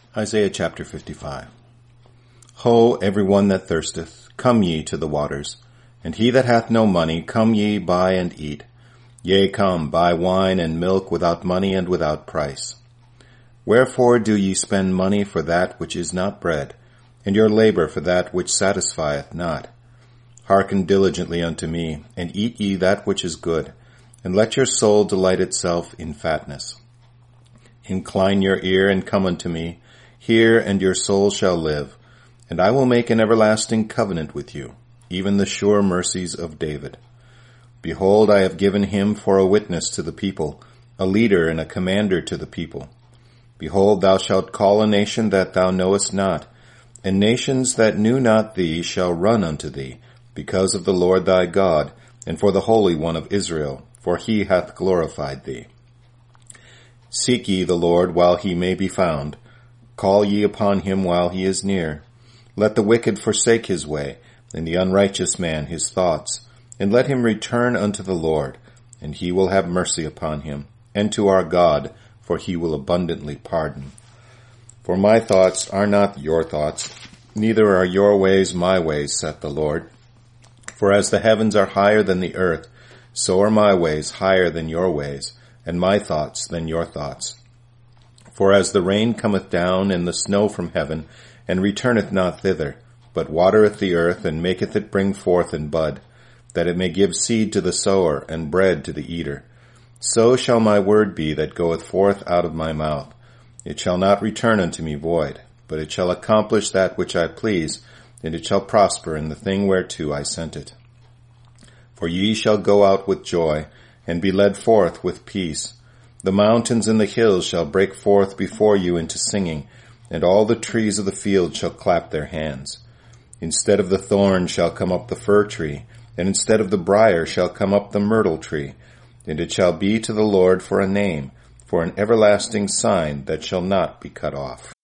Isaiah chapter 55. Ho, every one that thirsteth, come ye to the waters, and he that hath no money, come ye, buy and eat. Yea, come, buy wine and milk without money and without price. Wherefore do ye spend money for that which is not bread, and your labor for that which satisfieth not? Hearken diligently unto me, and eat ye that which is good, and let your soul delight itself in fatness. Incline your ear and come unto me. Hear, and your soul shall live. And I will make an everlasting covenant with you, even the sure mercies of David. Behold, I have given him for a witness to the people, a leader and a commander to the people. Behold, thou shalt call a nation that thou knowest not, and nations that knew not thee shall run unto thee, because of the Lord thy God, and for the Holy One of Israel, for he hath glorified thee. Seek ye the Lord while he may be found. Call ye upon him while he is near. Let the wicked forsake his way, and the unrighteous man his thoughts, and let him return unto the Lord, and he will have mercy upon him, and to our God, for he will abundantly pardon. For my thoughts are not your thoughts, neither are your ways my ways, saith the Lord. For as the heavens are higher than the earth, so are my ways higher than your ways, and my thoughts than your thoughts. For as the rain cometh down and the snow from heaven, and returneth not thither, but watereth the earth, and maketh it bring forth and bud, that it may give seed to the sower, and bread to the eater, so shall my word be that goeth forth out of my mouth. It shall not return unto me void, but it shall accomplish that which I please, and it shall prosper in the thing whereto I sent it. For ye shall go out with joy, and be led forth with peace. The mountains and the hills shall break forth before you into singing, and all the trees of the field shall clap their hands. Instead of the thorn shall come up the fir tree, and instead of the brier shall come up the myrtle tree. And it shall be to the Lord for a name, for an everlasting sign that shall not be cut off.